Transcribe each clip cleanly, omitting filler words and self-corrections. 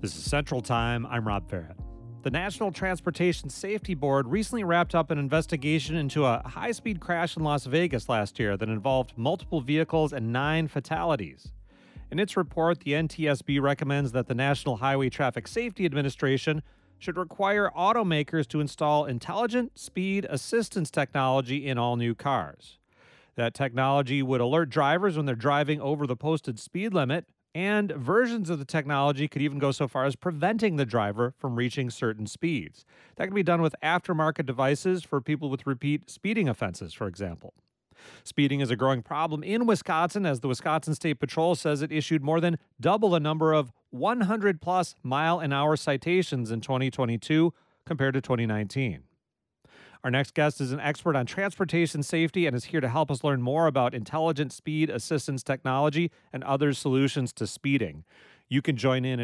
This is Central Time. I'm Rob Farrett. The National Transportation Safety Board recently wrapped up an investigation into a high speed crash in Las Vegas last year that involved multiple vehicles and 9 fatalities. In its report, the NTSB recommends that the National Highway Traffic Safety Administration should require automakers to install intelligent speed assistance technology in all new cars. That technology would alert drivers when they're driving over the posted speed limit, and versions of the technology could even go so far as preventing the driver from reaching certain speeds. That can be done with aftermarket devices for people with repeat speeding offenses, for example. Speeding is a growing problem in Wisconsin, as the Wisconsin State Patrol says it issued more than double the number of 100 plus mile an hour citations in 2022 compared to 2019. Our next guest is an expert on transportation safety and is here to help us learn more about intelligent speed assistance technology and other solutions to speeding. You can join in at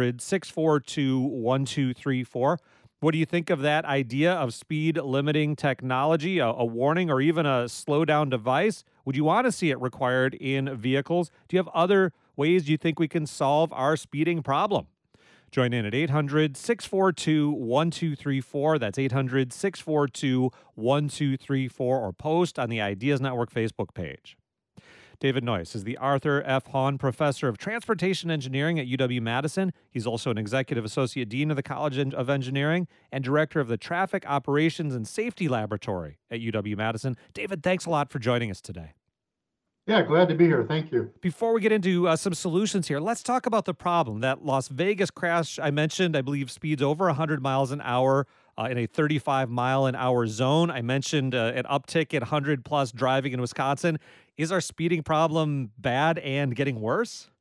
800-642-1234. What do you think of that idea of speed limiting technology, a warning or even a slow down device? Would you want to see it required in vehicles? Do you have other ways you think we can solve our speeding problem? Join in at 800-642-1234. That's 800-642-1234, or post on the Ideas Network Facebook page. David Noyce is the Arthur F. Hahn Professor of Transportation Engineering at UW-Madison. He's also an Executive Associate Dean of the College of Engineering and Director of the Traffic Operations and Safety Laboratory at UW-Madison. David, thanks a lot for joining us today. Yeah, glad to be here. Thank you. Before we get into some solutions here, let's talk about the problem. That Las Vegas crash I mentioned, I believe, speeds over 100 miles an hour in a 35 mile an hour zone. I mentioned an uptick at 100 plus driving in Wisconsin. Is our speeding problem bad and getting worse?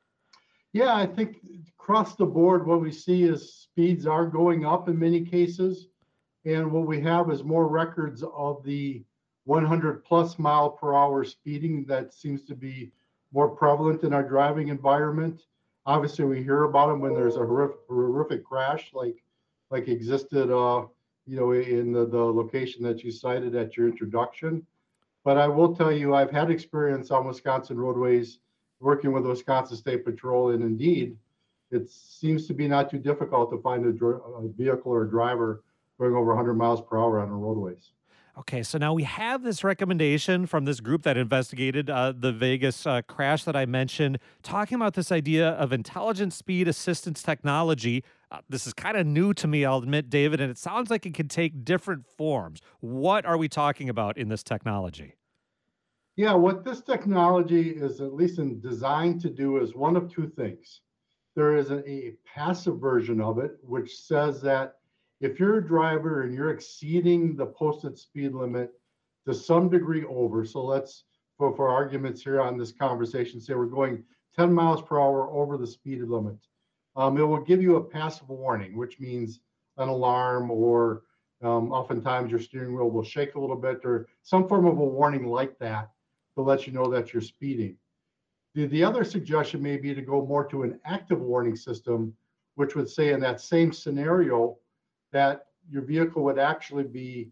Yeah, I think across the board, what we see is speeds are going up in many cases. And what we have is more records of the 100 plus mile per hour speeding that seems to be more prevalent in our driving environment. Obviously, we hear about them when there's a horrific crash like existed, in the location that you cited at your introduction. But I will tell you, I've had experience on Wisconsin roadways working with the Wisconsin State Patrol, and indeed, it seems to be not too difficult to find a vehicle or a driver going over 100 miles per hour on the roadways. Okay, so now we have this recommendation from this group that investigated the Vegas crash that I mentioned, talking about this idea of intelligent speed assistance technology. This is kind of new to me, I'll admit, David, and it sounds like it can take different forms. What are we talking about in this technology? Yeah, what this technology is at least designed to do is one of two things. There is a passive version of it, which says that if you're a driver and you're exceeding the posted speed limit to some degree over, so let's, for arguments here on this conversation, say we're going 10 miles per hour over the speed limit, it will give you a passive warning, which means an alarm, or oftentimes your steering wheel will shake a little bit, or some form of a warning like that to let you know that you're speeding. The other suggestion may be to go more to an active warning system, which would say in that same scenario that your vehicle would actually be,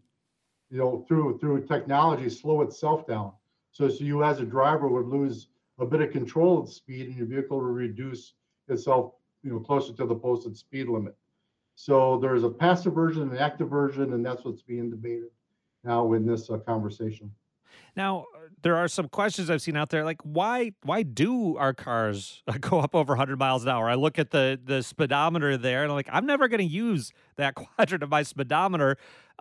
through technology, slow itself down. So you as a driver would lose a bit of control of the speed, and your vehicle will reduce itself, closer to the posted speed limit. So there's a passive version and an active version, and that's what's being debated now in this conversation. Now, there are some questions I've seen out there, like why do our cars go up over 100 miles an hour? I look at the speedometer there, and I'm like, I'm never going to use that quadrant of my speedometer.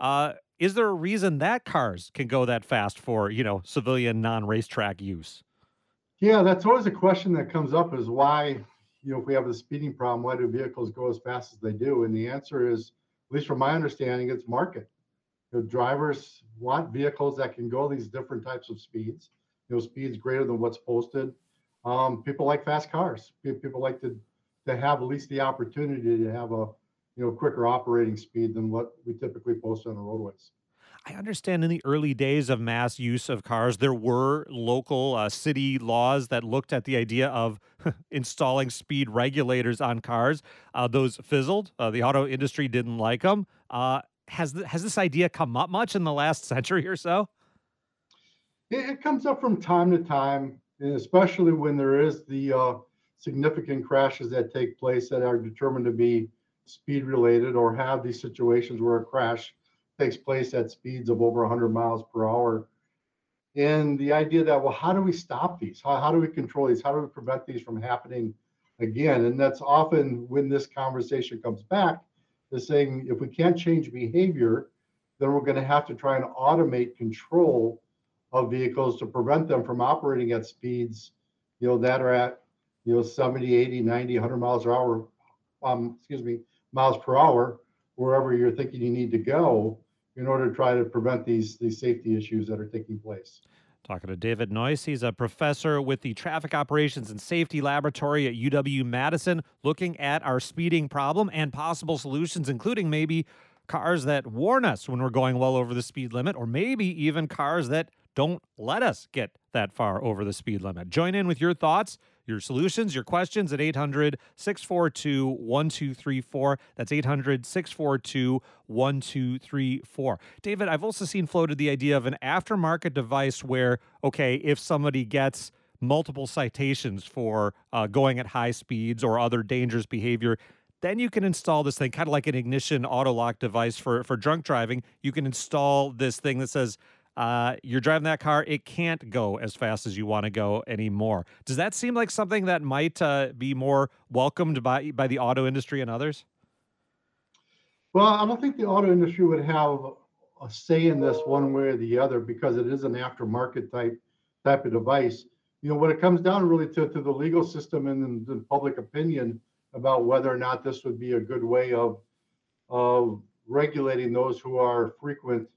Is there a reason that cars can go that fast for, civilian non-racetrack use? Yeah, that's always a question that comes up, is why, if we have the speeding problem, why do vehicles go as fast as they do? And the answer is, at least from my understanding, it's market. The drivers want vehicles that can go these different types of speeds, speeds greater than what's posted. People like fast cars. People like to have at least the opportunity to have a quicker operating speed than what we typically post on the roadways. I understand in the early days of mass use of cars, there were local city laws that looked at the idea of installing speed regulators on cars. Those fizzled. The auto industry didn't like them. Has this idea come up much in the last century or so? It comes up from time to time, and especially when there is the significant crashes that take place that are determined to be speed related, or have these situations where a crash takes place at speeds of over 100 miles per hour. And the idea that, well, how do we stop these? How do we control these? How do we prevent these from happening again? And that's often when this conversation comes back, is saying if we can't change behavior, then we're going to have to try and automate control of vehicles to prevent them from operating at speeds, that are at, 70, 80, 90, 100 miles per hour, miles per hour, wherever you're thinking you need to go in order to try to prevent these safety issues that are taking place. Talking to David Noyce. He's a professor with the Traffic Operations and Safety Laboratory at UW-Madison, looking at our speeding problem and possible solutions, including maybe cars that warn us when we're going well over the speed limit, or maybe even cars that don't let us get that far over the speed limit. Join in with your thoughts, your solutions, your questions at 800-642-1234. That's 800-642-1234. David, I've also seen floated the idea of an aftermarket device where, okay, if somebody gets multiple citations for going at high speeds or other dangerous behavior, then you can install this thing, kind of like an ignition auto lock device for drunk driving. You can install this thing that says, you're driving that car, it can't go as fast as you want to go anymore. Does that seem like something that might be more welcomed by the auto industry and others? Well, I don't think the auto industry would have a say in this one way or the other, because it is an aftermarket type of device. When it comes down really to the legal system and the public opinion about whether or not this would be a good way of regulating those who are frequent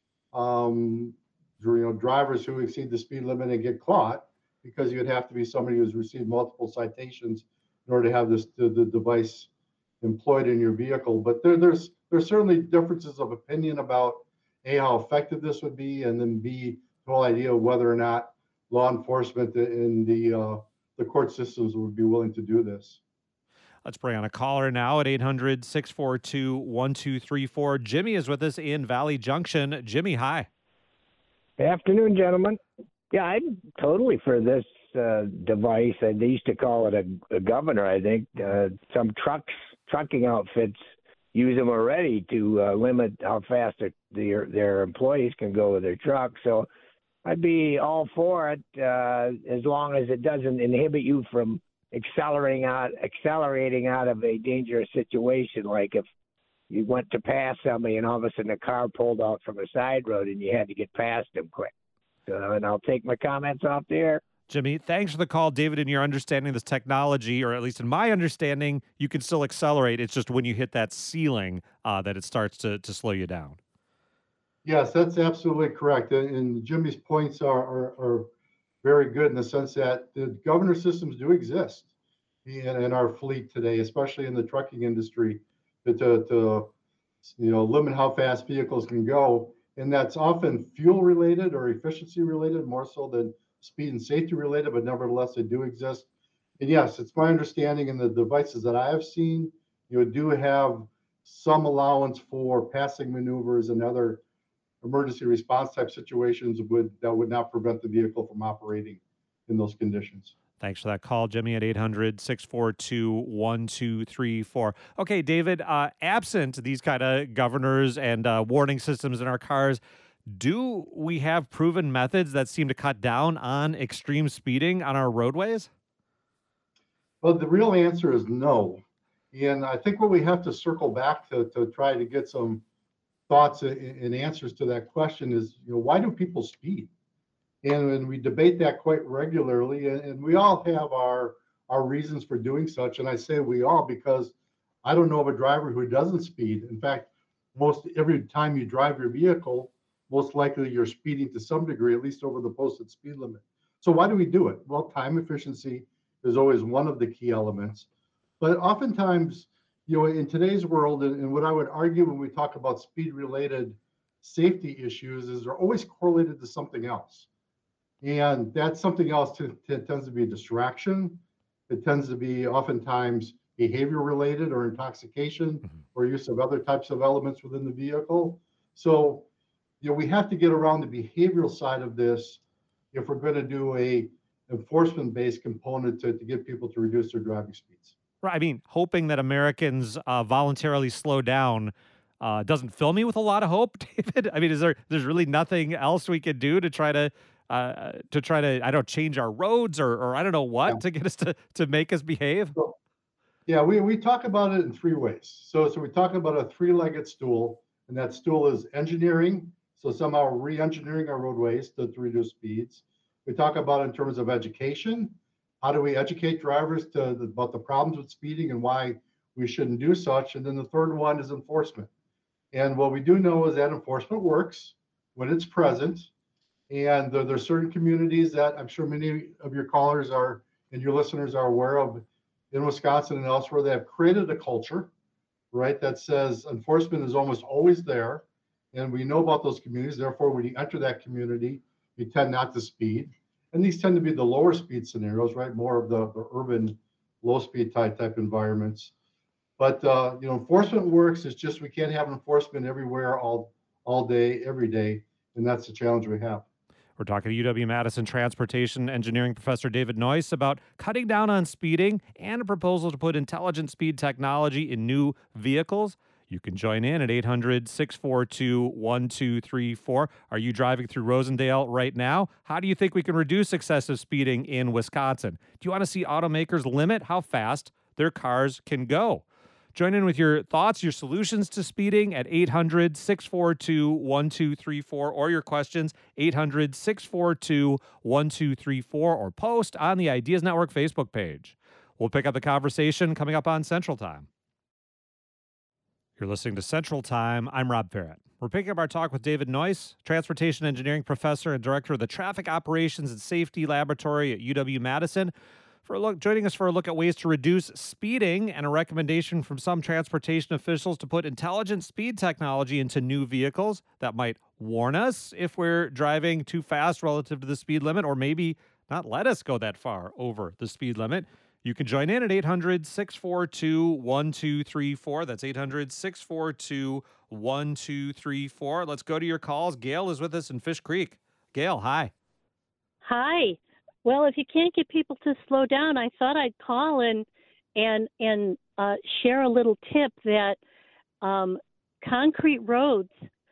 drivers who exceed the speed limit and get caught, because you'd have to be somebody who's received multiple citations in order to have the device employed in your vehicle. But there's certainly differences of opinion about A, how effective this would be, and then B, the whole idea of whether or not law enforcement and the court systems would be willing to do this. Let's bring on a caller now at 800-642-1234. Jimmy is with us in Valley Junction. Jimmy, hi. Good afternoon, gentlemen. Yeah, I'm totally for this device. They used to call it a governor, I think. Some trucking outfits use them already to limit how fast their employees can go with their truck. So I'd be all for it as long as it doesn't inhibit you from accelerating out of a dangerous situation, like if you went to pass somebody and all of a sudden a car pulled out from a side road and you had to get past them quick. And I'll take my comments off there. Jimmy, thanks for the call. David, in your understanding of this technology, or at least in my understanding, you can still accelerate. It's just when you hit that ceiling that it starts to slow you down. Yes, that's absolutely correct. And Jimmy's points are very good in the sense that the governor systems do exist in our fleet today, especially in the trucking industry, to limit how fast vehicles can go. And that's often fuel related or efficiency related, more so than speed and safety related, but nevertheless, they do exist. And yes, it's my understanding in the devices that I have seen, you do have some allowance for passing maneuvers and other emergency response type situations that would not prevent the vehicle from operating in those conditions. Thanks for that call, Jimmy, at 800-642-1234. Okay, David, absent these kind of governors and warning systems in our cars, do we have proven methods that seem to cut down on extreme speeding on our roadways? Well, the real answer is no. And I think what we have to circle back to try to get some thoughts and answers to that question is, why do people speed? And we debate that quite regularly, and we all have our reasons for doing such. And I say we all because I don't know of a driver who doesn't speed. In fact, most every time you drive your vehicle, most likely you're speeding to some degree, at least over the posted speed limit. So why do we do it? Well, time efficiency is always one of the key elements. But oftentimes, in today's world, and what I would argue when we talk about speed-related safety issues is they're always correlated to something else. And that something else tends to be a distraction. It tends to be oftentimes behavior-related or intoxication or use of other types of elements within the vehicle. So, we have to get around the behavioral side of this if we're going to do a enforcement-based component to get people to reduce their driving speeds. Right. I mean, hoping that Americans voluntarily slow down doesn't fill me with a lot of hope, David. I mean, there's really nothing else we could do to try to I don't change our roads or I don't know Yeah. what to get us to make us behave. So, yeah, we talk about it in three ways. So we talk about a three-legged stool, and that stool is engineering. So somehow re-engineering our roadways to reduce speeds. We talk about it in terms of education. How do we educate drivers about the problems with speeding and why we shouldn't do such? And then the third one is enforcement. And what we do know is that enforcement works when it's present. And there's certain communities that I'm sure many of your callers are and your listeners are aware of in Wisconsin and elsewhere that have created a culture, right, that says enforcement is almost always there. And we know about those communities. Therefore, when you enter that community, you tend not to speed. And these tend to be the lower speed scenarios, right? More of the urban low speed type environments. But enforcement works. It's just we can't have enforcement everywhere all day, every day. And that's the challenge we have. We're talking to UW-Madison Transportation Engineering Professor David Noyce about cutting down on speeding and a proposal to put intelligent speed technology in new vehicles. You can join in at 800-642-1234. Are you driving through Rosendale right now? How do you think we can reduce excessive speeding in Wisconsin? Do you want to see automakers limit how fast their cars can go? Join in with your thoughts, your solutions to speeding at 800-642-1234 or your questions, 800-642-1234 or post on the Ideas Network Facebook page. We'll pick up the conversation coming up on Central Time. You're listening to Central Time. I'm Rob Barrett. We're picking up our talk with David Noyce, Transportation Engineering Professor and Director of the Traffic Operations and Safety Laboratory at UW-Madison. Joining us for a look at ways to reduce speeding and a recommendation from some transportation officials to put intelligent speed technology into new vehicles that might warn us if we're driving too fast relative to the speed limit or maybe not let us go that far over the speed limit. You can join in at 800-642-1234. That's 800-642-1234. Let's go to your calls. Gail is with us in Fish Creek. Gail, hi. Hi. Well, if you can't get people to slow down, I thought I'd call and share a little tip that concrete roads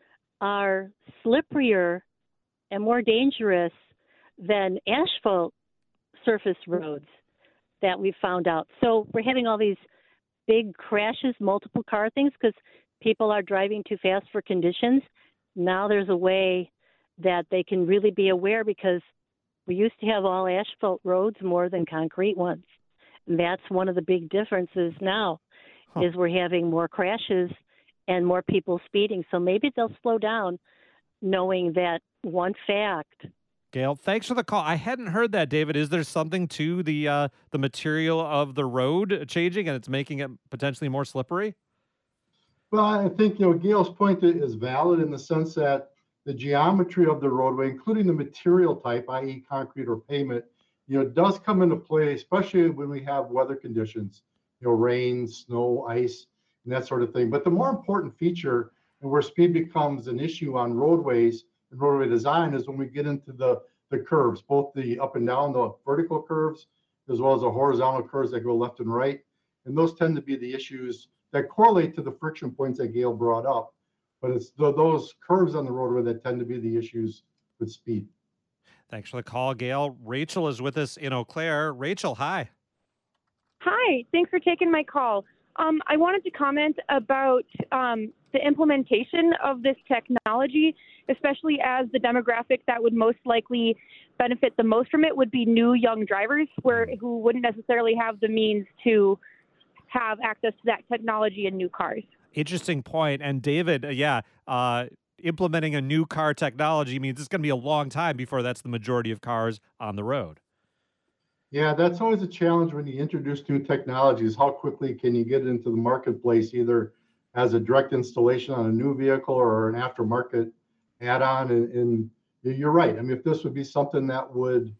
are slipperier and more dangerous than asphalt surface roads that we've found out. So we're having all these big crashes, multiple car things, because people are driving too fast for conditions. Now there's a way that they can really be aware, because we used to have all asphalt roads more than concrete ones. And that's one of the big differences now, is we're having more crashes and more people speeding. So maybe they'll slow down knowing that one fact. Gail, thanks for the call. I hadn't heard that, David. Is there something to the material of the road changing and it's making it potentially more slippery? Well, I think Gail's point is valid in the sense that the geometry of the roadway, including the material type, i.e. concrete or pavement, does come into play, especially when we have weather conditions, rain, snow, ice, and that sort of thing. But the more important feature, and where speed becomes an issue on roadways and roadway design, is when we get into the curves, both the up and down, the vertical curves, as well as the horizontal curves that go left and right. And those tend to be the issues that correlate to the friction points that Gail brought up. But it's those curves on the roadway that tend to be the issues with speed. Thanks for the call, Gail. Rachel is with us in Eau Claire. Rachel, hi. Hi, thanks for taking my call. I wanted to comment about the implementation of this technology, especially as the demographic that would most likely benefit the most from it would be new young drivers who wouldn't necessarily have the means to have access to that technology in new cars. Interesting point. And David, implementing a new car technology means it's going to be a long time before that's the majority of cars on the road. Yeah, that's always a challenge when you introduce new technologies. How quickly can you get it into the marketplace, either as a direct installation on a new vehicle or an aftermarket add-on? And you're right. I mean, if this would be something that would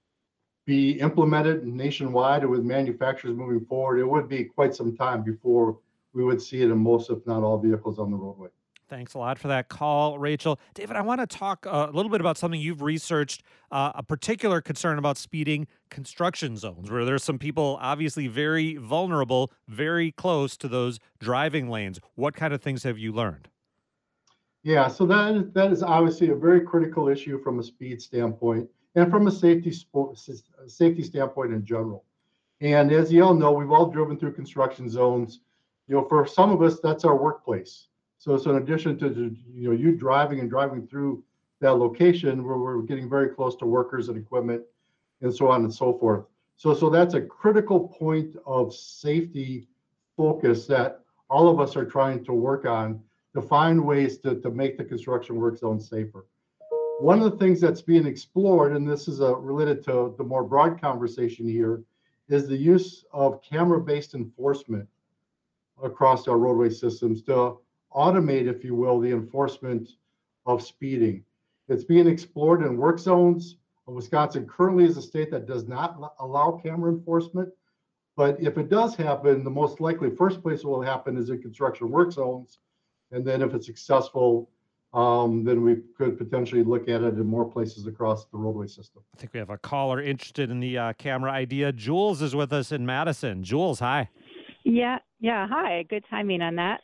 be implemented nationwide or with manufacturers moving forward, it would be quite some time before we would see it in most, if not all, vehicles on the roadway. Thanks a lot for that call, Rachel. David, I want to talk a little bit about something you've researched, a particular concern about speeding: construction zones, where there's some people obviously very vulnerable, very close to those driving lanes. What kind of things have you learned? Yeah, so that is obviously a very critical issue from a speed standpoint and from a safety standpoint in general. And as you all know, we've all driven through construction zones. For some of us, that's our workplace. So in addition to you driving through that location, where we're getting very close to workers and equipment and so on and so forth. So that's a critical point of safety focus that all of us are trying to work on to find ways to make the construction work zone safer. One of the things that's being explored, and this is related to the more broad conversation here, is the use of camera-based enforcement across our roadway systems to automate, if you will, the enforcement of speeding. It's being explored in work zones. Wisconsin currently is a state that does not allow camera enforcement, but if it does happen, the most likely first place it will happen is in construction work zones. And then if it's successful, then we could potentially look at it in more places across the roadway system. I think we have a caller interested in the camera idea. Jules is with us in Madison. Jules, hi. Yeah. Hi. Good timing on that.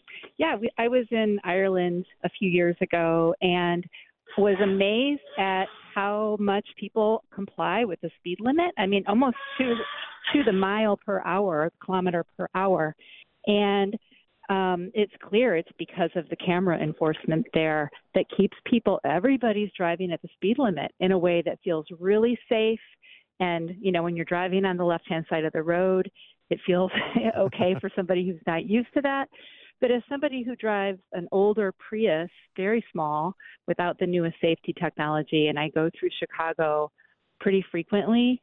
I was in Ireland a few years ago and was amazed at how much people comply with the speed limit. I mean, almost to the mile per hour, kilometer per hour. And it's clear it's because of the camera enforcement there that keeps everybody's driving at the speed limit in a way that feels really safe. And, when you're driving on the left-hand side of the road, it feels okay for somebody who's not used to that. But as somebody who drives an older Prius, very small, without the newest safety technology, and I go through Chicago pretty frequently,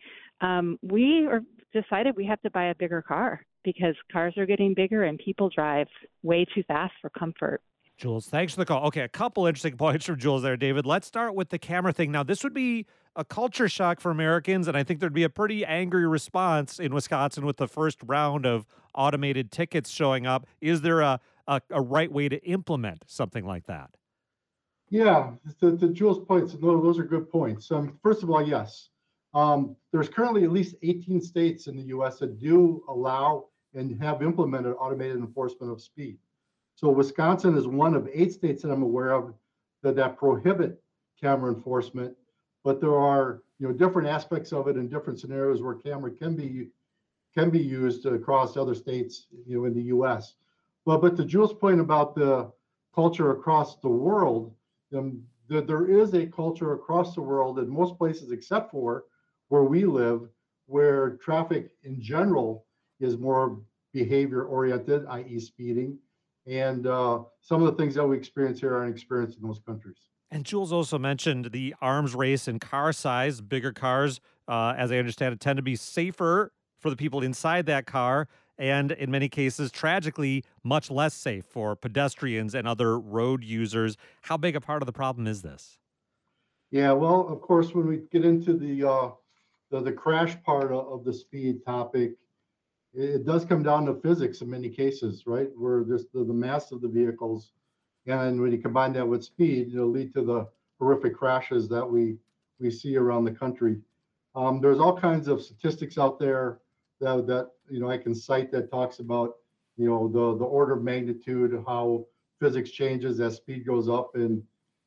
we decided we have to buy a bigger car because cars are getting bigger and people drive way too fast for comfort. Jules, thanks for the call. Okay, a couple interesting points from Jules there, David. Let's start with the camera thing. Now, this would be a culture shock for Americans, and I think there'd be a pretty angry response in Wisconsin with the first round of automated tickets showing up. Is there a right way to implement something like that? Yeah, to Jules' points, those are good points. First of all, yes. There's currently at least 18 states in the U.S. that do allow and have implemented automated enforcement of speed. So Wisconsin is one of 8 states that I'm aware of that prohibit camera enforcement, but there are different aspects of it in different scenarios where camera can be used across other states in the U.S. But to Jules' point about the culture across the world, there is a culture across the world in most places except for where we live, where traffic in general is more behavior oriented, i.e. speeding. And some of the things that we experience here aren't experienced in those countries. And Jules also mentioned the arms race in car size. Bigger cars, as I understand it, tend to be safer for the people inside that car, and in many cases, tragically, much less safe for pedestrians and other road users. How big a part of the problem is this? Yeah, well, of course, when we get into the crash part of the speed topic, it does come down to physics in many cases, right? Where just the mass of the vehicles, and when you combine that with speed, it'll lead to the horrific crashes that we see around the country. There's all kinds of statistics out there that I can cite that talks about the order of magnitude of how physics changes as speed goes up, and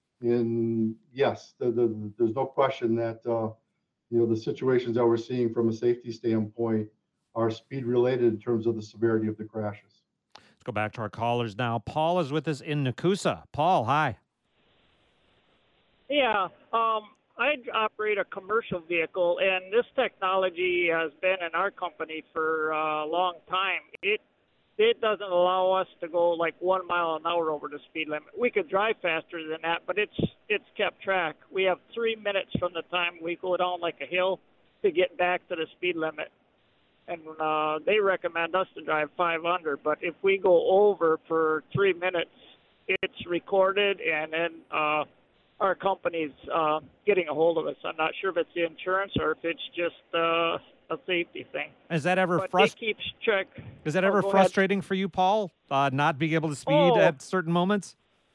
yes, there's no question that the situations that we're seeing from a safety standpoint are speed related in terms of the severity of the crashes. Let's go back to our callers now. Paul is with us in Nakusa. Paul, hi. Yeah, I operate a commercial vehicle, and this technology has been in our company for a long time. It doesn't allow us to go like 1 mile an hour over the speed limit. We could drive faster than that, but it's kept track. We have 3 minutes from the time we go down like a hill to get back to the speed limit. And they recommend us to drive 5 under, but if we go over for 3 minutes, it's recorded, and then our company's getting a hold of us. I'm not sure if it's the insurance or if it's just a safety thing. Is that ever frustrating? Is that ever frustrating for you, Paul? Not being able to speed at certain moments?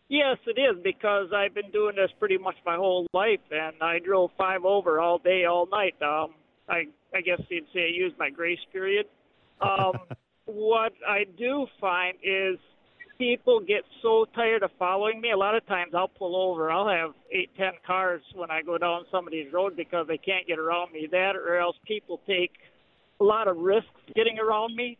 Yes, it is, because I've been doing this pretty much my whole life, and I drove 5 over all day, all night. I guess you'd say I used my grace period. What I do find is people get so tired of following me. A lot of times I'll pull over. I'll have 8, 10 cars when I go down somebody's road because they can't get around me. That, or else people take a lot of risks getting around me.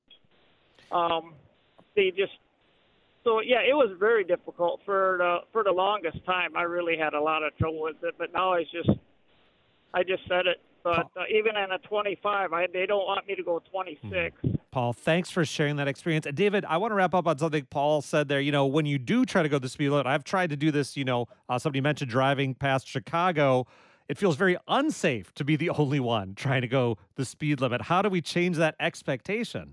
So yeah, it was very difficult for the longest time. I really had a lot of trouble with it, but now I just said it. But even in a 25, they don't want me to go 26. Paul, thanks for sharing that experience. And David, I want to wrap up on something Paul said there. When you do try to go the speed limit, I've tried to do this, somebody mentioned driving past Chicago. It feels very unsafe to be the only one trying to go the speed limit. How do we change that expectation?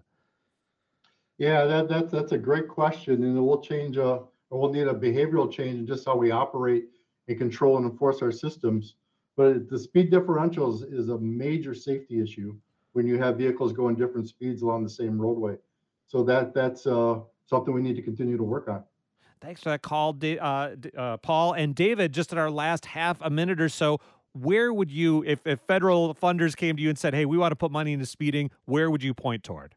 Yeah, that's a great question, and we'll need a behavioral change in just how we operate and control and enforce our systems. But the speed differentials is a major safety issue when you have vehicles going different speeds along the same roadway. So that's something we need to continue to work on. Thanks for that call, Paul. And David, just in our last half a minute or so, where would you, if federal funders came to you and said, hey, we want to put money into speeding, where would you point toward?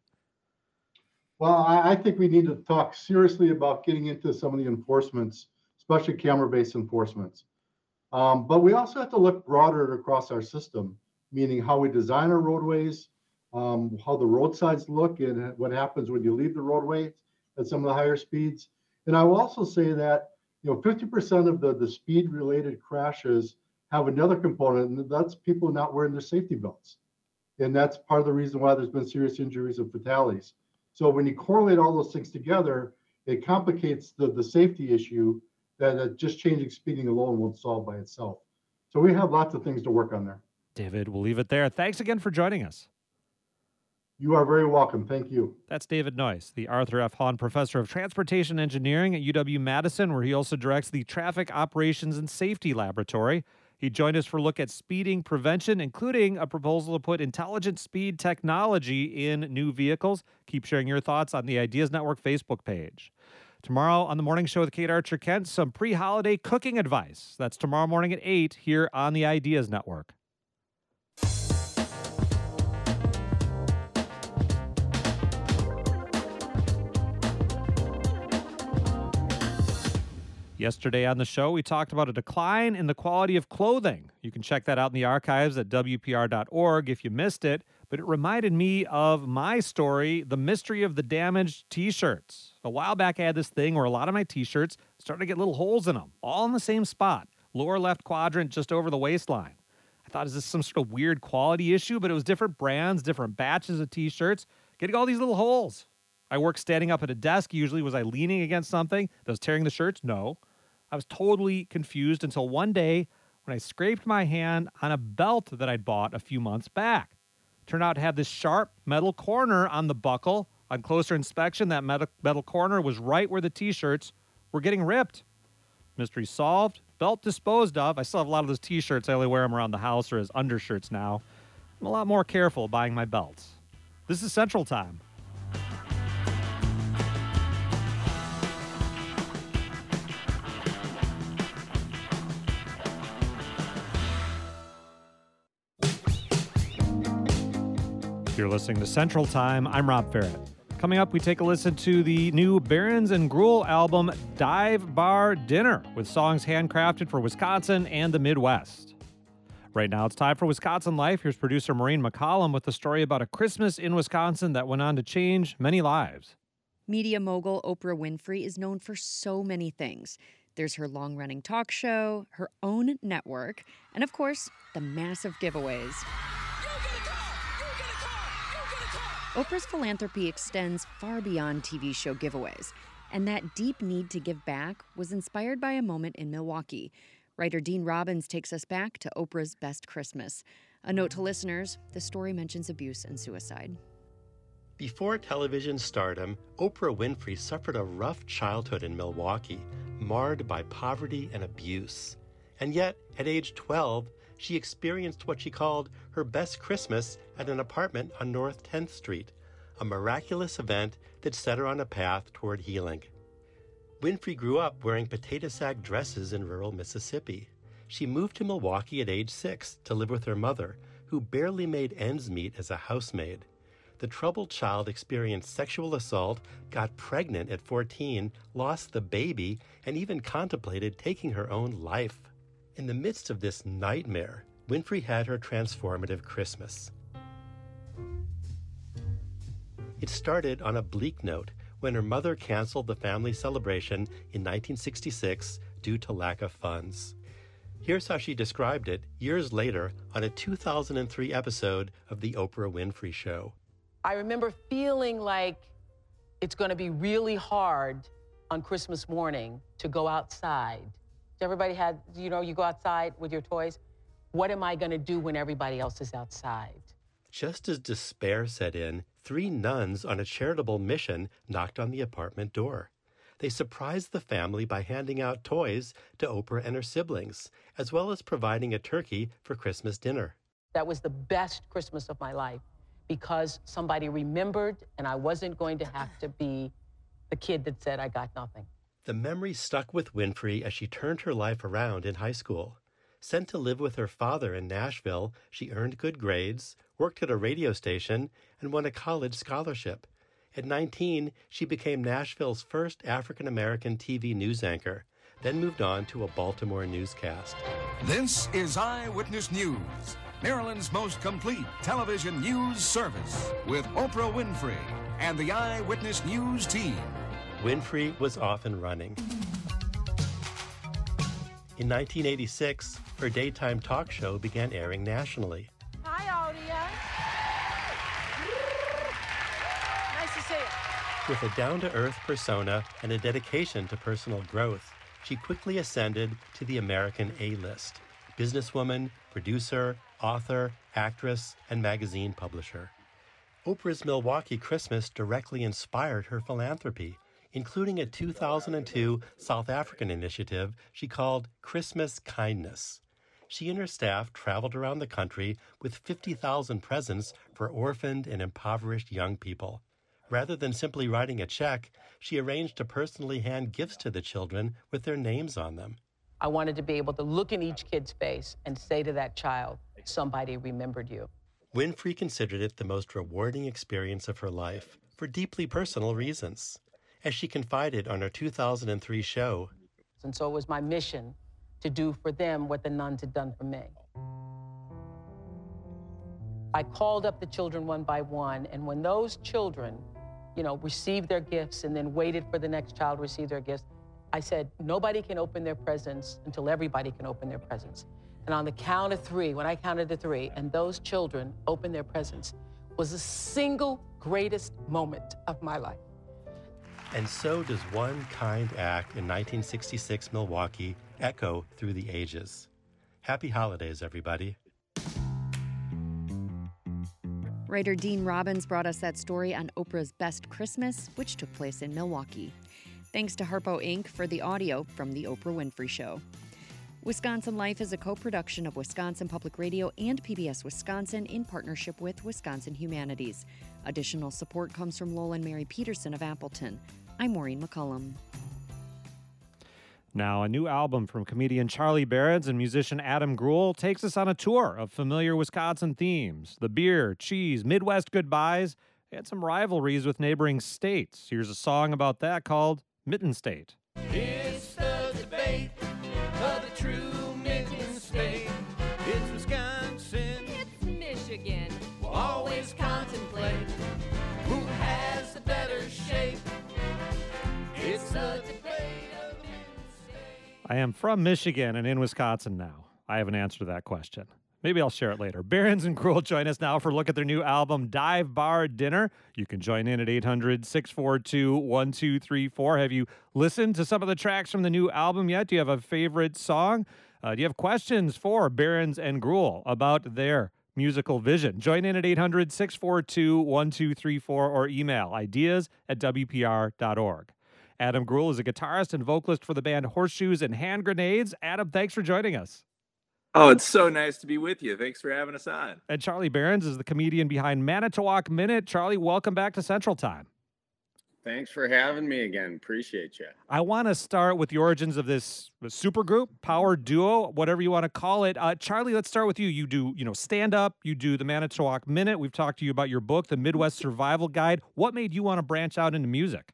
Well, I think we need to talk seriously about getting into some of the enforcements, especially camera-based enforcements. But we also have to look broader across our system, meaning how we design our roadways, how the roadsides look, and what happens when you leave the roadway at some of the higher speeds. And I will also say that 50% of the speed-related crashes have another component, and that's people not wearing their safety belts. And that's part of the reason why there's been serious injuries and fatalities. So when you correlate all those things together, it complicates the safety issue that just changing speeding alone won't solve by itself. So we have lots of things to work on there. David, we'll leave it there. Thanks again for joining us. You are very welcome. Thank you. That's David Noyce, the Arthur F. Hahn Professor of Transportation Engineering at UW-Madison, where he also directs the Traffic Operations and Safety Laboratory. He joined us for a look at speeding prevention, including a proposal to put intelligent speed technology in new vehicles. Keep sharing your thoughts on the Ideas Network Facebook page. Tomorrow on the Morning Show with Kate Archer-Kent, some pre-holiday cooking advice. That's tomorrow morning at 8 here on the Ideas Network. Yesterday on the show, we talked about a decline in the quality of clothing. You can check that out in the archives at WPR.org if you missed it. But it reminded me of my story, the mystery of the damaged T-shirts. A while back, I had this thing where a lot of my T-shirts started to get little holes in them, all in the same spot, lower left quadrant just over the waistline. I thought, is this some sort of weird quality issue? But it was different brands, different batches of T-shirts, getting all these little holes. I worked standing up at a desk usually. Was I leaning against something that was tearing the shirts? No. I was totally confused until one day when I scraped my hand on a belt that I'd bought a few months back. Turned out to have this sharp metal corner on the buckle. On closer inspection, that metal corner was right where the T-shirts were getting ripped. Mystery solved, belt disposed of. I still have a lot of those T-shirts. I only wear them around the house or as undershirts now. I'm a lot more careful buying my belts. This is Central Time. You're listening to Central Time. I'm Rob Ferret. Coming up, we take a listen to the new Behrens and Gruhl album, Dive Bar Dinner, with songs handcrafted for Wisconsin and the Midwest. Right now, it's time for Wisconsin Life. Here's producer Maureen McCollum with a story about a Christmas in Wisconsin that went on to change many lives. Media mogul Oprah Winfrey is known for so many things. There's her long-running talk show, her own network, and of course, the massive giveaways. Oprah's philanthropy extends far beyond TV show giveaways, and that deep need to give back was inspired by a moment in Milwaukee. Writer Dean Robbins takes us back to Oprah's Best Christmas. A note to listeners, the story mentions abuse and suicide. Before television stardom, Oprah Winfrey suffered a rough childhood in Milwaukee, marred by poverty and abuse. And yet, at age 12, she experienced what she called her best Christmas at an apartment on North 10th Street, a miraculous event that set her on a path toward healing. Winfrey grew up wearing potato sack dresses in rural Mississippi. She moved to Milwaukee at age 6 to live with her mother, who barely made ends meet as a housemaid. The troubled child experienced sexual assault, got pregnant at 14, lost the baby, and even contemplated taking her own life. In the midst of this nightmare, Winfrey had her transformative Christmas. It started on a bleak note when her mother canceled the family celebration in 1966 due to lack of funds. Here's how she described it years later on a 2003 episode of The Oprah Winfrey Show. I remember feeling like it's going to be really hard on Christmas morning to go outside. Everybody had, you go outside with your toys. What am I going to do when everybody else is outside? Just as despair set in, 3 nuns on a charitable mission knocked on the apartment door. They surprised the family by handing out toys to Oprah and her siblings, as well as providing a turkey for Christmas dinner. That was the best Christmas of my life because somebody remembered and I wasn't going to have to be the kid that said I got nothing. The memory stuck with Winfrey as she turned her life around in high school. Sent to live with her father in Nashville, she earned good grades, worked at a radio station, and won a college scholarship. At 19, she became Nashville's first African-American TV news anchor, then moved on to a Baltimore newscast. This is Eyewitness News, Maryland's most complete television news service, with Oprah Winfrey and the Eyewitness News team. Winfrey was off and running. In 1986, her daytime talk show began airing nationally. Hi, audience. Nice to see you. With a down-to-earth persona and a dedication to personal growth, she quickly ascended to the American A-list. Businesswoman, producer, author, actress, and magazine publisher. Oprah's Milwaukee Christmas directly inspired her philanthropy, including a 2002 South African initiative she called Christmas Kindness. She and her staff traveled around the country with 50,000 presents for orphaned and impoverished young people. Rather than simply writing a check, she arranged to personally hand gifts to the children with their names on them. I wanted to be able to look in each kid's face and say to that child, somebody remembered you. Winfrey considered it the most rewarding experience of her life for deeply personal reasons. As she confided on her 2003 show. And so it was my mission to do for them what the nuns had done for me. I called up the children one by one, and when those children, received their gifts and then waited for the next child to receive their gifts, I said, nobody can open their presents until everybody can open their presents. And on the count of 3, when I counted to 3, and those children opened their presents, was the single greatest moment of my life. And so does one kind act in 1966 Milwaukee echo through the ages. Happy holidays, everybody. Writer Dean Robbins brought us that story on Oprah's Best Christmas, which took place in Milwaukee. Thanks to Harpo Inc. for the audio from The Oprah Winfrey Show. Wisconsin Life is a co-production of Wisconsin Public Radio and PBS Wisconsin in partnership with Wisconsin Humanities. Additional support comes from Lowell and Mary Peterson of Appleton. I'm Maureen McCullum. Now, a new album from comedian Charlie Berens and musician Adam Greuel takes us on a tour of familiar Wisconsin themes. The beer, cheese, Midwest goodbyes, and some rivalries with neighboring states. Here's a song about that called Mitten State. It's the debate of the true Mitten State. It's Wisconsin. It's Michigan. We'll always contemplate who has the better shape. It's the debate of Mitten State. I am from Michigan and in Wisconsin now. I have an answer to that question. Maybe I'll share it later. Berens and Greuel join us now for a look at their new album, Dive Bar Dinner. You can join in at 800-642-1234. Have you listened to some of the tracks from the new album yet? Do you have a favorite song? Do you have questions for Berens and Greuel about their musical vision? Join in at 800-642-1234 or email ideas@wpr.org. Adam Greuel is a guitarist and vocalist for the band Horseshoes and Hand Grenades. Adam, thanks for joining us. Oh, it's so nice to be with you. Thanks for having us on. And Charlie Berens is the comedian behind Manitowoc Minute. Charlie, welcome back to Central Time. Thanks for having me again. Appreciate you. I want to start with the origins of this supergroup, power duo, whatever you want to call it. Charlie, let's start with you. You do, stand up. You do the Manitowoc Minute. We've talked to you about your book, The Midwest Survival Guide. What made you want to branch out into music?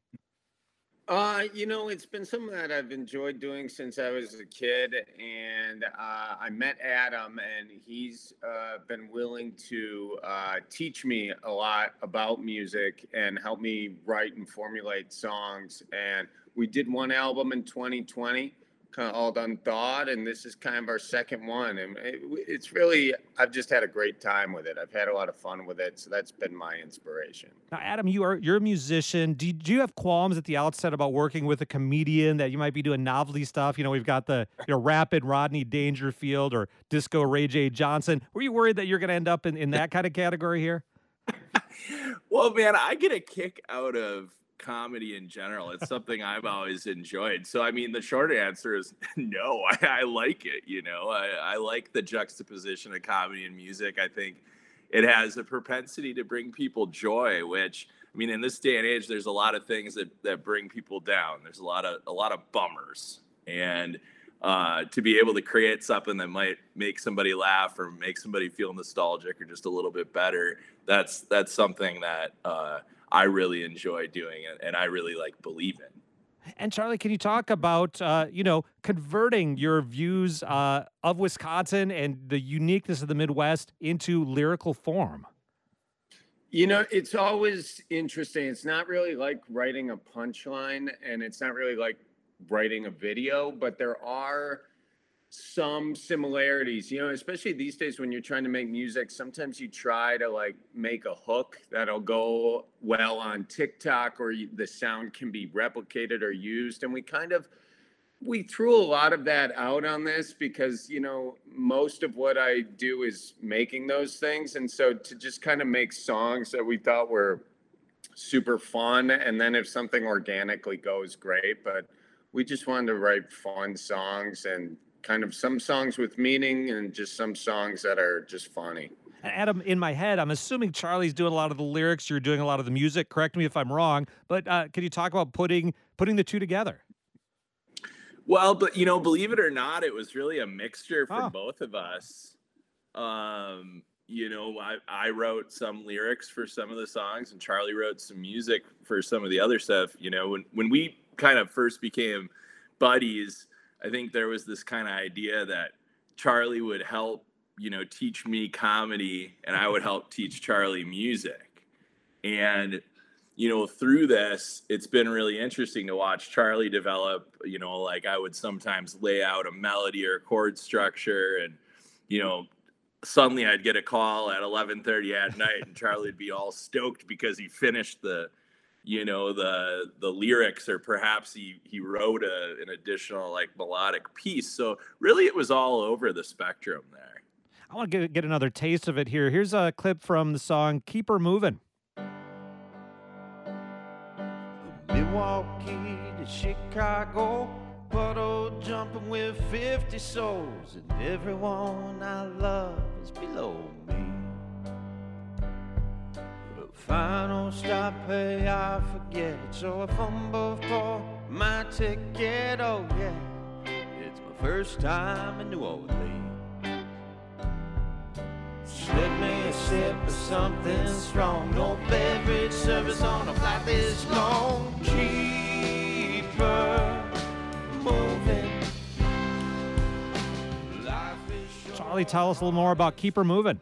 It's been something that I've enjoyed doing since I was a kid, and I met Adam, and he's been willing to teach me a lot about music and help me write and formulate songs. And we did one album in 2020 called Unthawed, and this is kind of our second one. And it's really, I've just had a great time with it. I've had a lot of fun with it, so that's been my inspiration. Now, Adam, you're a musician. Do you have qualms at the outset about working with a comedian, that you might be doing novelty stuff? We've got the rapid Rodney Dangerfield or disco Ray J. Johnson. Were you worried that you're going to end up in that kind of category here? Well, man, I get a kick out of comedy in general. It's something I've always enjoyed. So, I mean, the short answer is no. I like it. I like the juxtaposition of comedy and music. I think it has a propensity to bring people joy, which, I mean, in this day and age, there's a lot of things that bring people down. There's a lot of bummers, and to be able to create something that might make somebody laugh or make somebody feel nostalgic or just a little bit better, that's something that I really enjoy doing, and I really believe in. And Charlie, can you talk about, converting your views of Wisconsin and the uniqueness of the Midwest into lyrical form? It's always interesting. It's not really like writing a punchline, and it's not really like writing a video, but there are some similarities, especially these days when you're trying to make music. Sometimes you try to make a hook that'll go well on TikTok, or the sound can be replicated or used. And we threw a lot of that out on this because, most of what I do is making those things. And so to just kind of make songs that we thought were super fun, and then if something organically goes, great. But we just wanted to write fun songs, and kind of some songs with meaning and just some songs that are just funny. Adam, in my head, I'm assuming Charlie's doing a lot of the lyrics, you're doing a lot of the music. Correct me if I'm wrong, but can you talk about putting the two together? Well, but believe it or not, it was really a mixture for both of us. I wrote some lyrics for some of the songs, and Charlie wrote some music for some of the other stuff. When we kind of first became buddies, I think there was this kind of idea that Charlie would help, teach me comedy, and I would help teach Charlie music. And, through this, it's been really interesting to watch Charlie develop. I would sometimes lay out a melody or chord structure, and, suddenly I'd get a call at 11:30 at night, and Charlie would be all stoked because he finished the lyrics, or perhaps he wrote an additional melodic piece. So really it was all over the spectrum there. I want to get another taste of it here. Here's a clip from the song Keep Her Moving. Milwaukee to Chicago, puddle jumping with 50 souls, and everyone I love is below me. Final stop, hey, I forget it, so I fumble for my ticket. Oh yeah, it's my first time in New Orleans. Slip me a sip of something strong, no beverage service on a flight this long. Keep her moving. Charlie, tell us a little more about Keep Her Moving.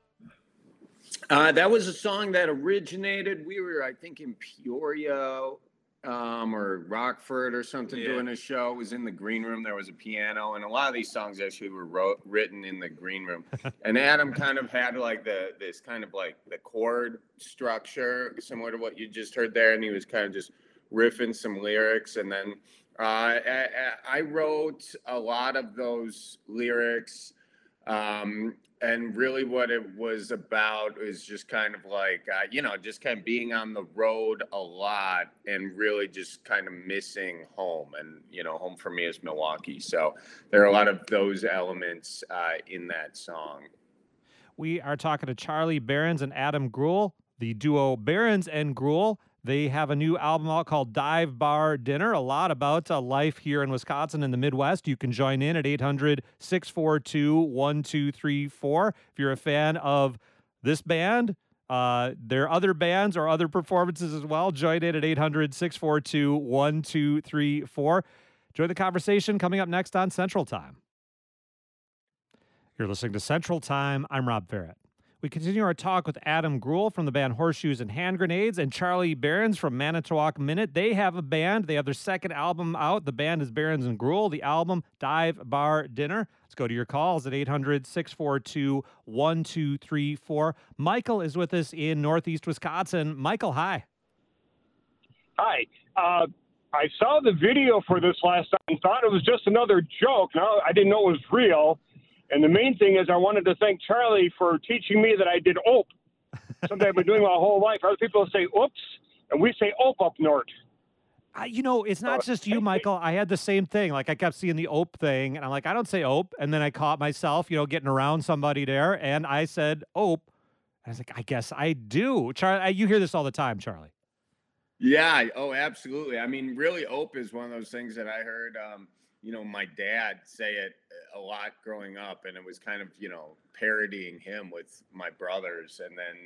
That was a song that originated, we were, I think, in Peoria or Rockford or something, doing a show. It was in the green room. There was a piano, and a lot of these songs actually were written in the green room. And Adam kind of had this kind of the chord structure similar to what you just heard there, and he was kind of just riffing some lyrics. And then I wrote a lot of those lyrics. And really what it was about is just kind of just kind of being on the road a lot and really just kind of missing home. And, home for me is Milwaukee. So there are a lot of those elements in that song. We are talking to Charlie Berens and Adam Greuel, the duo Berens and Greuel. They have a new album out called Dive Bar Dinner, a lot about life here in Wisconsin and the Midwest. You can join in at 800-642-1234. If you're a fan of this band, there are other bands or other performances as well. Join in at 800-642-1234. Join the conversation coming up next on Central Time. You're listening to Central Time. I'm Rob Barrett. We continue our talk with Adam Gruhl from the band Horseshoes and Hand Grenades and Charlie Behrens from Manitowoc Minute. They have a band. They have their second album out. The band is Behrens and Gruhl. The album, Dive Bar Dinner. Let's go to your calls at 800-642-1234. Michael is with us in Northeast Wisconsin. Michael, hi. Hi. I saw the video for this last time and thought it was just another joke. Now I didn't know it was real. And the main thing is I wanted to thank Charlie for teaching me that I did ope. Something I've been doing my whole life. Other people say oops, and we say ope up north. It's not just you, Michael. I had the same thing. Like, I kept seeing the ope thing, and I'm like, I don't say ope. And then I caught myself, getting around somebody there, and I said ope. I was like, I guess I do. Charlie, you hear this all the time, Charlie. Yeah. Oh, absolutely. I mean, really, ope is one of those things that I heard, my dad say it a lot growing up, and it was kind of, parodying him with my brothers. And then,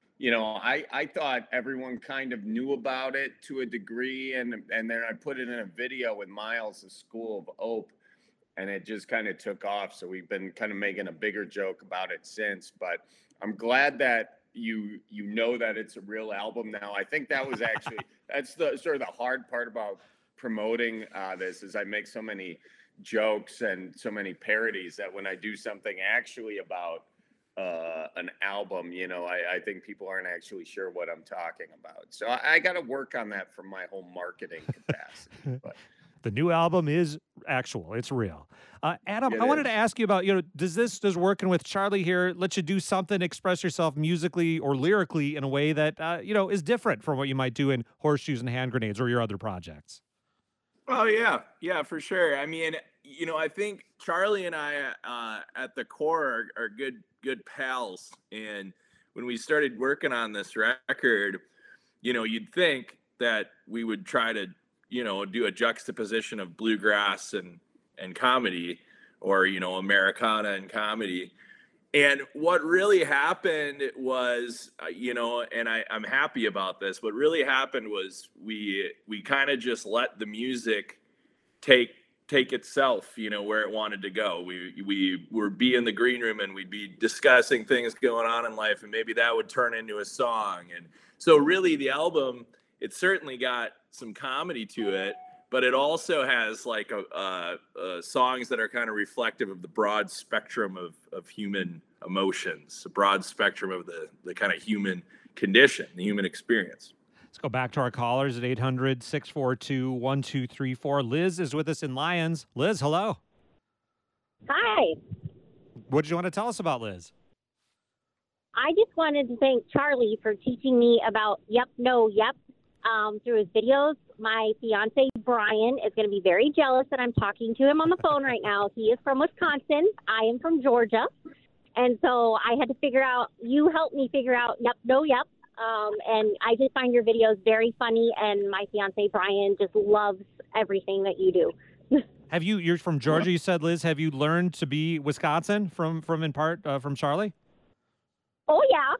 I thought everyone kind of knew about it to a degree. And then I put it in a video with Miles, the School of Ope, and it just kind of took off. So we've been kind of making a bigger joke about it since, but I'm glad that you know that it's a real album now. I think that was actually, that's the sort of the hard part about promoting this is I make so many jokes and so many parodies that when I do something actually about an album, I think people aren't actually sure what I'm talking about. So I got to work on that for my whole marketing capacity. But the new album is actual. It's real. Adam, It I wanted is. to ask you about, does working with Charlie here let you do something, express yourself musically or lyrically in a way that, is different from what you might do in Horseshoes and Hand Grenades or your other projects? Oh yeah, for sure. I mean, I think Charlie and I at the core are good pals. And when we started working on this record, you'd think that we would try to, do a juxtaposition of bluegrass and comedy, or Americana and comedy. And what really happened was, and I'm happy about this. What really happened was we kind of just let the music take itself, where it wanted to go. We would be in the green room and we'd be discussing things going on in life, and maybe that would turn into a song. And so really the album, it certainly got some comedy to it, but it also has like songs that are kind of reflective of the broad spectrum of human emotions, a broad spectrum of the kind of human condition, the human experience. Let's go back to our callers at 800-642-1234. Liz is with us in Lyons. Liz, hello. Hi. What did you want to tell us about, Liz? I just wanted to thank Charlie for teaching me about Yep, No, Yep through his videos. My fiance, Brian, is going to be very jealous that I'm talking to him on the phone right now. He is from Wisconsin. I am from Georgia. And so I had to you helped me figure out Yep, No, Yep. And I just find your videos very funny, and my fiance, Brian, just loves everything that you do. You're from Georgia, you said, Liz. Have you learned to be Wisconsin from in part from Charlie? Oh, yeah.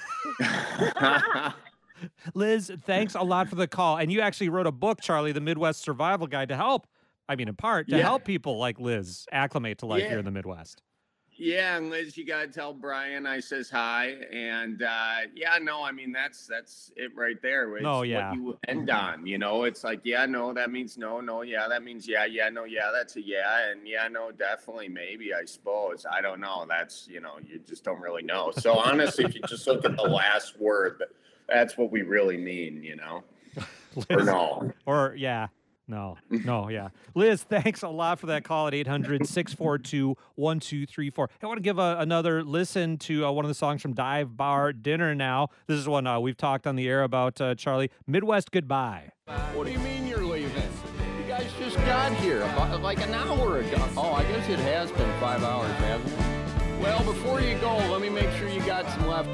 Liz, thanks a lot for the call. And you actually wrote a book, Charlie, The Midwest Survival Guide, to help people like Liz acclimate to life here in the Midwest. Yeah, and Liz, you gotta tell Brian I says hi. And I mean that's it right there. It's what you end on. It's like, yeah, no, that means no, yeah, that means yeah, no, yeah, that's a yeah, and yeah, no, definitely, maybe, I suppose. I don't know. That's you just don't really know. So honestly, if you just look at the last word, that's what we really mean, Liz, or no. Or yeah. No, yeah. Liz, thanks a lot for that call at 800-642-1234. I want to give another listen to one of the songs from Dive Bar Dinner now. This is one we've talked on the air about, Charlie. Midwest Goodbye. What do you mean you're leaving? You guys just got here about like an hour ago. Oh, I guess it has been 5 hours, hasn't it? Well, before you go, let me make sure you got some leftovers.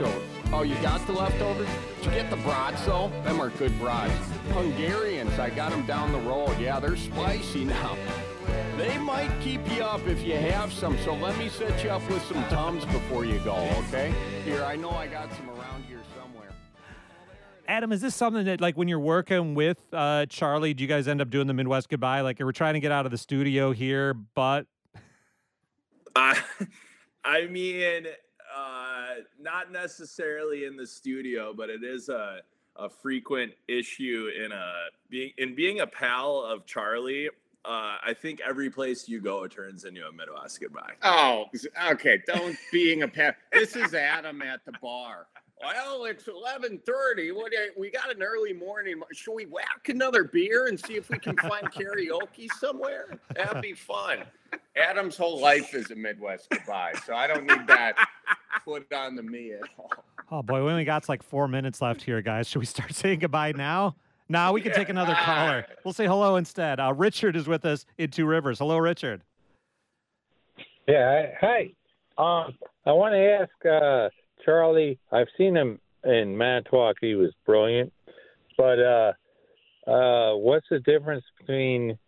Oh, you got the leftovers? Did you get the brats, though? Them are good brats. Hungarians, I got them down the road. Yeah, they're spicy now. They might keep you up if you have some, so let me set you up with some Tums before you go, okay? Here, I know I got some around here somewhere. Adam, is this something that, like, when you're working with Charlie, do you guys end up doing the Midwest Goodbye? Like, we're trying to get out of the studio here, but... I mean, not necessarily in the studio, but it is a frequent issue in being a pal of Charlie. I think every place you go turns into a Midwest Goodbye. Oh, okay. Don't being a pal. This is Adam at the bar. Well, it's 11:30. We got an early morning. Should we whack another beer and see if we can find karaoke somewhere? That'd be fun. Adam's whole life is a Midwest Goodbye, so I don't need that put on to me at all. Oh, boy, we only got like 4 minutes left here, guys. Should we start saying goodbye now? No, we can take another caller. We'll say hello instead. Richard is with us in Two Rivers. Hello, Richard. Yeah, hi. I want to ask Charlie. I've seen him in Manitowoc. He was brilliant. But what's the difference between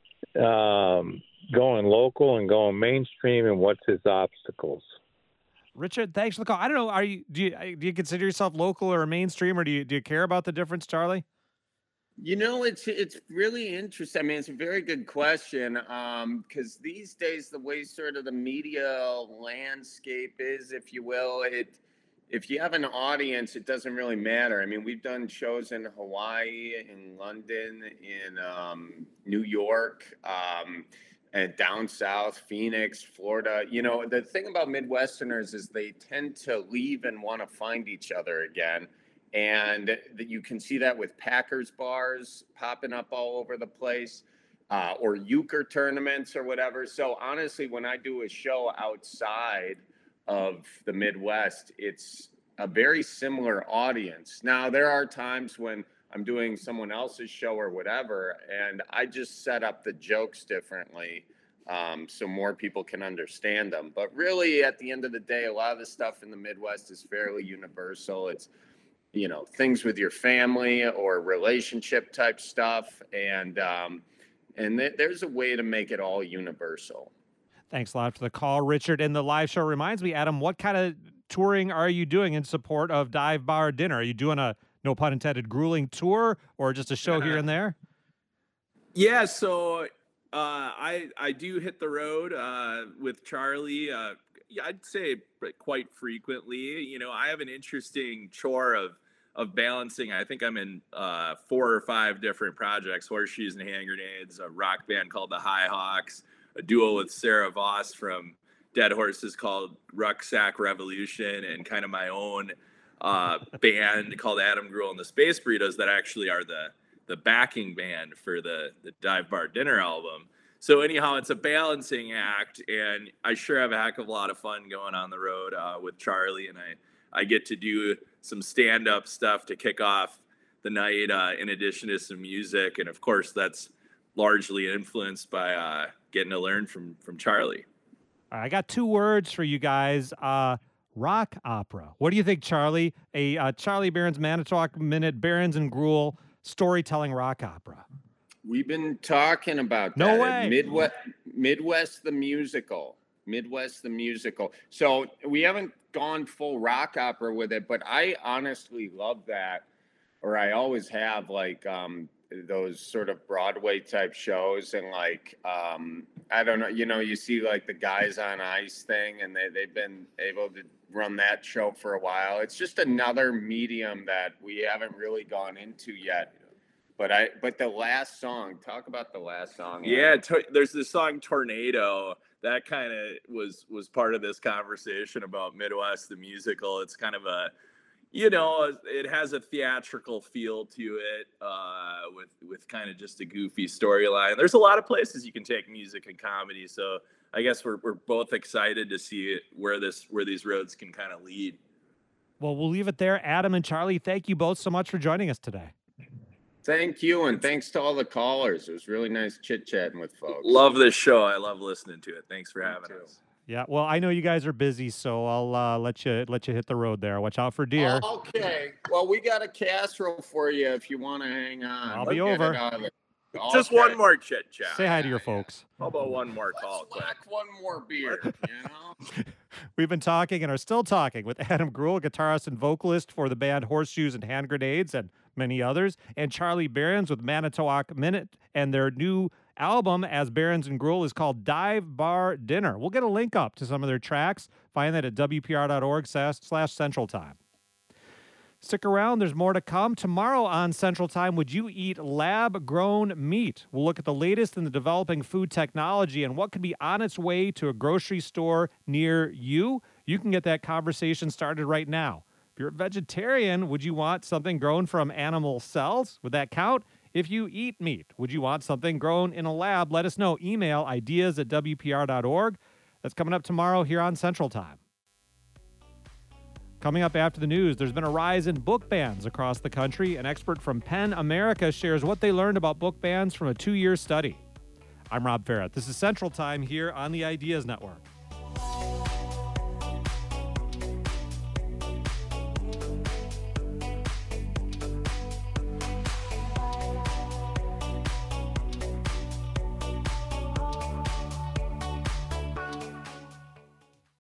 going local and going mainstream, and what's his obstacles? Richard, thanks for the call. I don't know. Do you consider yourself local or mainstream, or do you care about the difference, Charlie? You know, it's really interesting. I mean, it's a very good question because these days, the way sort of the media landscape is, if you will, if you have an audience, it doesn't really matter. I mean, we've done shows in Hawaii, in London, in New York, and down south, Phoenix, Florida. You know, the thing about Midwesterners is they tend to leave and want to find each other again. And you can see that with Packers bars popping up all over the place, or euchre tournaments or whatever. So honestly, when I do a show outside of the Midwest, it's a very similar audience. Now, there are times when I'm doing someone else's show or whatever, and I just set up the jokes differently so more people can understand them. But really, at the end of the day, a lot of the stuff in the Midwest is fairly universal. It's, you know, things with your family or relationship type stuff. And there's a way to make it all universal. Thanks a lot for the call, Richard. And the live show reminds me, Adam, what kind of touring are you doing in support of Dive Bar Dinner? Are you doing a, no pun intended, grueling tour, or just a show here and there? Yeah, so I do hit the road with Charlie. Yeah, I'd say quite frequently. You know, I have an interesting chore of balancing. I think I'm in 4 or 5 different projects: Horseshoes and Hand Grenades, a rock band called the High Hawks, a duo with Sarah Voss from Dead Horses called Rucksack Revolution, and kind of my own band called Adam Gruel and the Space Burritos that actually are the backing band for the Dive Bar Dinner album. So anyhow, it's a balancing act, and I sure have a heck of a lot of fun going on the road with Charlie, and I get to do some stand-up stuff to kick off the night in addition to some music, and of course that's largely influenced by getting to learn from Charlie. I got 2 words for you guys. Rock opera. What do you think, Charlie? A Charlie Berens Manitowoc Minute, Berens and Gruel storytelling rock opera. We've been talking about that. No way. Midwest the Musical. Midwest the Musical. So we haven't gone full rock opera with it, but I honestly love that, or I always have, like those sort of Broadway type shows, and like I don't know, you know, you see like the Guys on Ice thing, and they've been able to run that show for a while. It's just another medium that we haven't really gone into yet. But the last song, talk about the last song. Yeah, there's this song Tornado that kind of was part of this conversation about Midwest the Musical. It's kind of a, you know, it has a theatrical feel to it with kind of just a goofy storyline. There's a lot of places you can take music and comedy, so I guess we're both excited to see where these roads can kind of lead. Well, we'll leave it there. Adam and Charlie, thank you both so much for joining us today. Thank you, and thanks to all the callers. It was really nice chit-chatting with folks. Love this show. I love listening to it. Thanks for having us. Yeah, well, I know you guys are busy, so I'll let you hit the road there. Watch out for deer. Okay. Well, we got a casserole for you if you want to hang on. I'll be over. Just one more chit chat. Say hi to your folks. How about one more call? Whack one more beer, you know? We've been talking and are still talking with Adam Greuel, guitarist and vocalist for the band Horseshoes and Hand Grenades and many others, and Charlie Behrens with Manitowoc Minute, and their new album as Behrens and Greuel is called Dive Bar Dinner. We'll get a link up to some of their tracks. Find that at WPR.org/Central Time. Stick around, there's more to come. Tomorrow on Central Time, would you eat lab-grown meat? We'll look at the latest in the developing food technology and what could be on its way to a grocery store near you. You can get that conversation started right now. If you're a vegetarian, would you want something grown from animal cells? Would that count? If you eat meat, would you want something grown in a lab? Let us know. Email ideas@WPR.org. That's coming up tomorrow here on Central Time. Coming up after the news, there's been a rise in book bans across the country. An expert from PEN America shares what they learned about book bans from a 2-year study. I'm Rob Barrett. This is Central Time here on the Ideas Network.